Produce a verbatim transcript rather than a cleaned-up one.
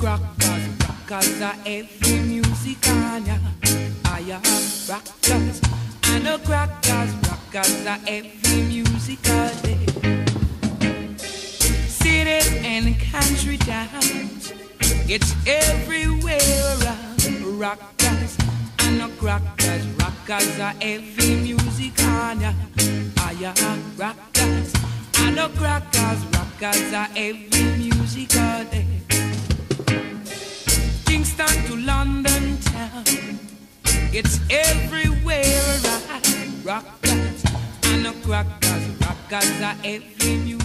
crackers, rockers are heavy music on ya. I have rockers. I know crackers, rockers are heavy music all day. Cities and country towns, it's everywhere around. Rockers, I know crackers, rockers are heavy music on ya. I have rockers. I know crackers, rockers are heavy music all day. Kingston to London town, it's everywhere around. Rockers, I know crackers, rockers are heavy music.